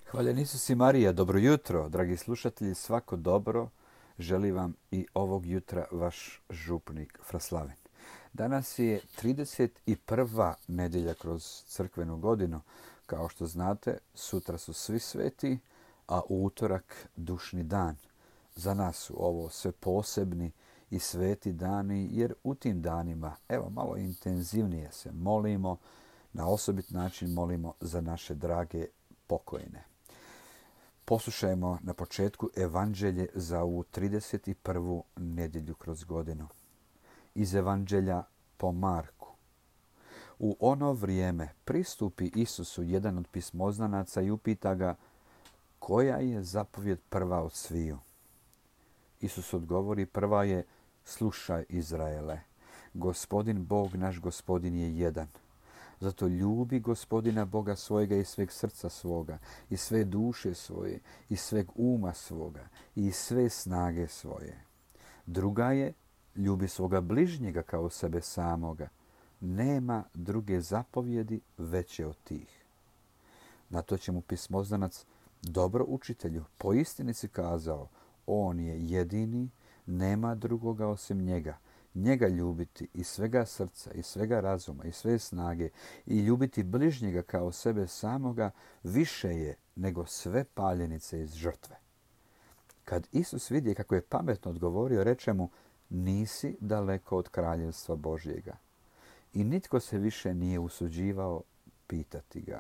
Hvaljen Isus i Marija, dobro jutro, dragi slušatelji, svako dobro želi vam i ovog jutra vaš župnik Fraslaven. Danas je 31. nedjelja kroz crkvenu godinu. Kao što znate, sutra su svi sveti, a u utorak dušni dan. Za nas su ovo sve posebni i sveti dani, jer u tim danima, evo, malo intenzivnije se molimo, na osobit način molimo za naše drage pokojne. Poslušajmo na početku evanđelje za ovu 31. nedjelju kroz godinu. Iz evanđelja po Marku. U ono vrijeme pristupi Isusu jedan od pismoznanaca i upita ga koja je zapovjed prva od sviju. Isus odgovori, prva je: slušaj Izraele, Gospodin Bog naš Gospodin je jedan. Zato ljubi Gospodina Boga svojega iz sveg srca svoga, iz sve duše svoje, iz sveg uma svoga i iz sve snage svoje. Druga je: ljubi svoga bližnjega kao sebe samoga. Nema druge zapovjedi veće od tih. Na to će mu pismoznanac: dobro učitelju, po istini si kazao, on je jedini, nema drugoga osim njega. Njega ljubiti iz svega srca, iz svega razuma, iz sve snage i ljubiti bližnjega kao sebe samoga više je nego sve paljenice iz žrtve. Kad Isus vidi kako je pametno odgovorio, reče mu: nisi daleko od kraljevstva Božjega. I nitko se više nije usuđivao pitati ga.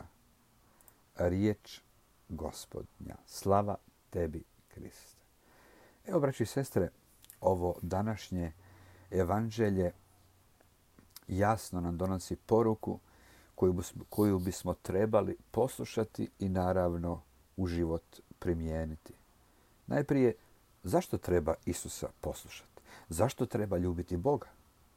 Riječ Gospodnja. Slava tebi, Kriste. Evo, braći i sestre, ovo današnje evanđelje jasno nam donosi poruku koju bismo trebali poslušati i naravno u život primijeniti. Najprije, zašto treba Isusa poslušati? Zašto treba ljubiti Boga?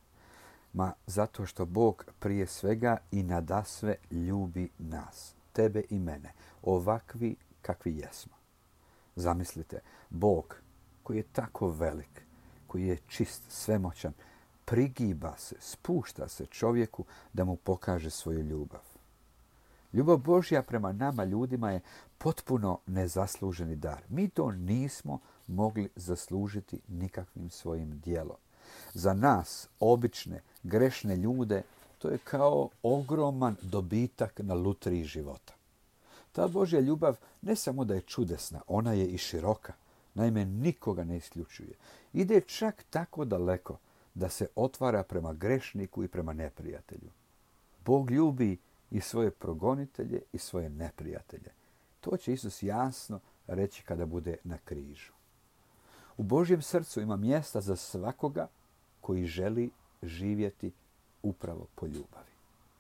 Zato što Bog prije svega i nadasve ljubi nas, tebe i mene, ovakvi kakvi jesmo. Zamislite, Bog koji je tako velik, koji je čist, svemoćan, prigiba se, spušta se čovjeku da mu pokaže svoju ljubav. Ljubav Božja prema nama ljudima je potpuno nezasluženi dar. Mi to nismo mogli zaslužiti nikakvim svojim djelom. Za nas, obične, grešne ljude, to je kao ogroman dobitak na lutriji života. Ta Božja ljubav ne samo da je čudesna, ona je i široka. Naime, nikoga ne isključuje. Ide čak tako daleko da se otvara prema grešniku i prema neprijatelju. Bog ljubi i svoje progonitelje i svoje neprijatelje. To će Isus jasno reći kada bude na križu. U Božjem srcu ima mjesta za svakoga koji želi živjeti upravo po ljubavi.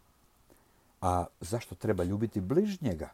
A zašto treba ljubiti bližnjega?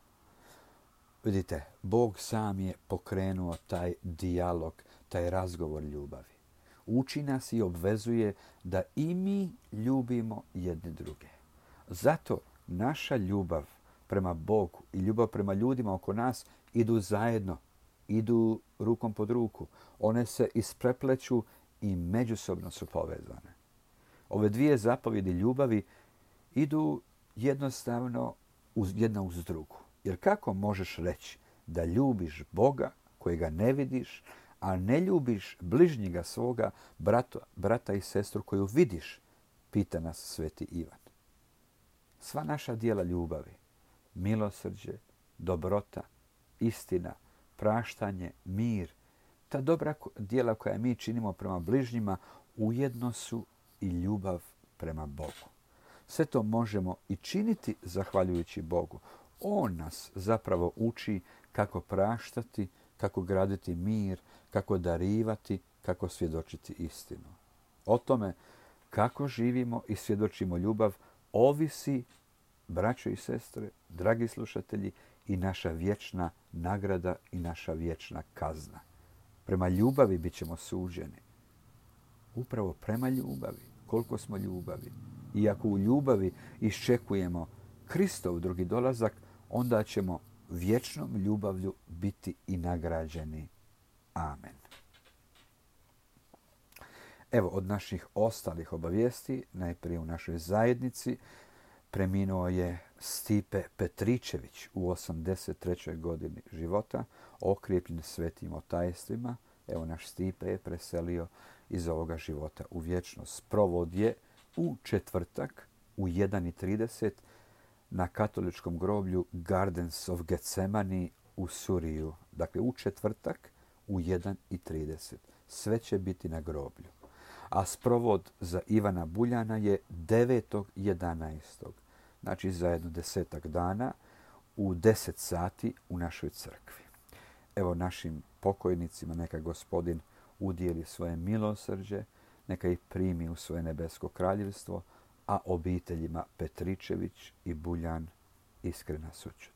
Vidite, Bog sam je pokrenuo taj dijalog, taj razgovor ljubavi. Uči nas i obvezuje da i mi ljubimo jedne druge. Zato naša ljubav prema Bogu i ljubav prema ljudima oko nas idu zajedno, idu rukom pod ruku. One se isprepleću i međusobno su povezane. Ove dvije zapovjedi ljubavi idu jednostavno jedna uz drugu. Jer kako možeš reći da ljubiš Boga kojega ne vidiš, a ne ljubiš bližnjega svoga brata i sestru koju vidiš, pita nas sveti Ivan. Sva naša djela ljubavi, milosrđe, dobrota, istina, praštanje, mir, ta dobra djela koja mi činimo prema bližnjima ujedno su i ljubav prema Bogu. Sve to možemo i činiti zahvaljujući Bogu. On nas zapravo uči kako praštati, kako graditi mir, kako darivati, kako svjedočiti istinu. O tome kako živimo i svjedočimo ljubav ovisi, braćo i sestre, dragi slušatelji, i naša vječna nagrada i naša vječna kazna. Prema ljubavi bit ćemo suđeni. Upravo prema ljubavi, koliko smo ljubavi. I ako u ljubavi iščekujemo Kristov drugi dolazak, onda ćemo vječnom ljubavlju biti i nagrađeni. Amen. Evo, od naših ostalih obavijesti, najprije u našoj zajednici preminuo je Stipe Petričević u 83. godini života, okrijepljen svetim otajstvima. Evo, naš Stipe je preselio iz ovoga života u vječnost. Sprovod je u četvrtak u 1:30 na katoličkom groblju Gardens of Gethsemane u Suriju. Dakle, u četvrtak u 1:30. Sve će biti na groblju. A sprovod za Ivana Buljana je 9.11. Znači za jedno 10 dana u 10 sati u našoj crkvi. Evo, našim pokojnicima neka Gospodin udijeli svoje milosrđe, neka ih primi u svoje nebesko kraljevstvo, a obiteljima Petričević i Buljan iskrena sućut.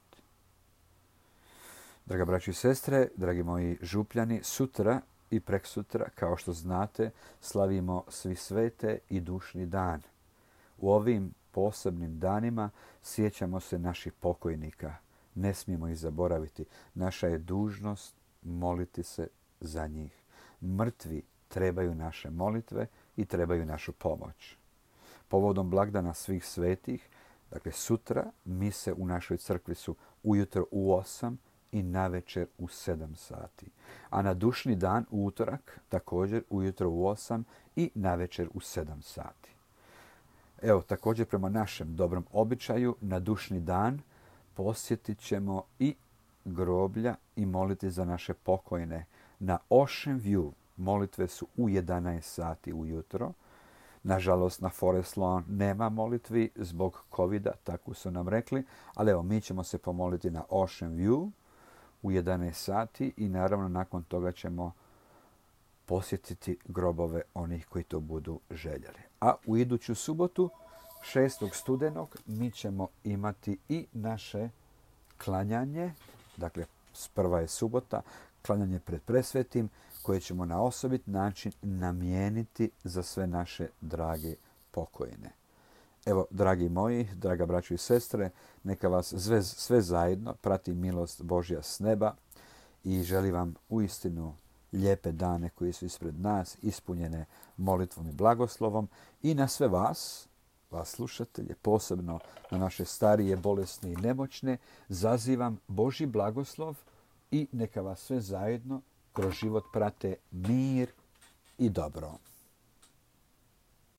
Draga braćo i sestre, dragi moji župljani, sutra i preksutra, kao što znate, slavimo Svi svete i dušni dan. U ovim posebnim danima sjećamo se naših pokojnika. Ne smijemo ih zaboraviti. Naša je dužnost moliti se za njih. Mrtvi trebaju naše molitve i trebaju našu pomoć. Povodom blagdana svih svetih, dakle sutra, mise u našoj crkvi su ujutro u 8 i navečer u 7 sati. A na dušni dan u utorak također ujutro u 8 i navečer u 7 sati. Evo, također prema našem dobrom običaju, na dušni dan posjetit ćemo i groblja i moliti za naše pokojne. Na Ocean View molitve su u 11 sati ujutro. Nažalost, na Forest Lawn nema molitvi zbog covida, tako su nam rekli, ali evo, mi ćemo se pomoliti na Ocean View u 11 sati i naravno nakon toga ćemo posjetiti grobove onih koji to budu željeli. A u iduću subotu, 6. studenog, mi ćemo imati i naše klanjanje, dakle prva je subota, klanjanje pred presvetim, koje ćemo na osobit način namijeniti za sve naše drage pokojne. Evo, dragi moji, draga braćo i sestre, neka vas sve zajedno prati milost Božja s neba i želim vam uistinu lijepe dane koji su ispred nas, ispunjene molitvom i blagoslovom, i na sve vas slušatelje, posebno na naše starije, bolesne i nemoćne, zazivam Božji blagoslov i neka vas sve zajedno kroz život prate mir i dobro.